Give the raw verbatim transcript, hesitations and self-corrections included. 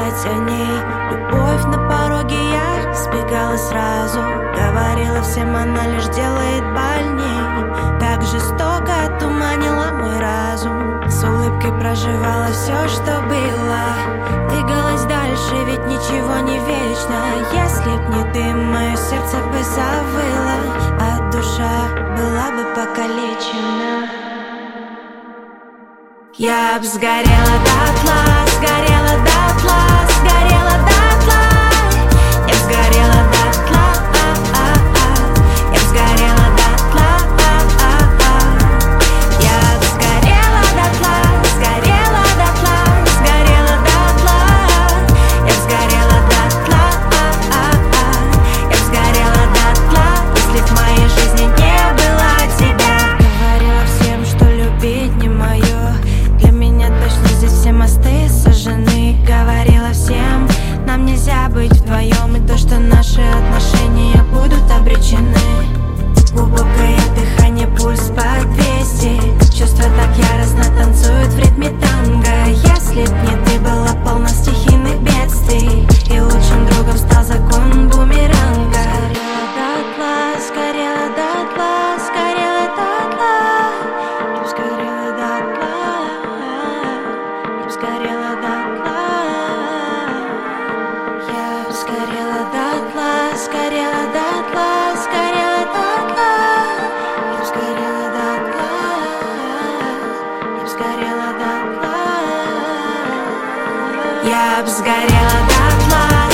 думать о ней. Любовь на пороге, я сбегала сразу. Говорила всем, она лишь делает больней. Так жестоко отуманила мой разум. С улыбкой проживала все, что было. Двигалась дальше, ведь ничего не вечно. Если б не ты, мое сердце бы завыло, а душа была бы покалечена. Я б сгорела дотла, сгорела дотла, сгорела дотла. Я б сгорела дотла, я б сгорела дотла, я б сгорела дотла, сгорела дотла, сгорела дотла. Я б сгорела дотла, я б сгорела дотла, если в моей жизни не было тебя. Говорила всем, что любить не мое. Для меня точно здесь все мосты сожжены. Говорила всем, нам нельзя быть вдвоем, и то, что наши отношения будут обречены. Глубокое дыхание, пульс по двести. Чувства так яростно танцуют в ритме танго. Если б не ты, была полна стихийных бедствий, и лучшим другом стал закон бумеранга. Сгорела дотла, сгорела дотла, сгорела дотла. Я б сгорела дотла, я б сгорела дотла, сгорела дотла, сгорела дотла. Я б сгорела дотла, я б сгорела дотла. Я б сгорела дотла.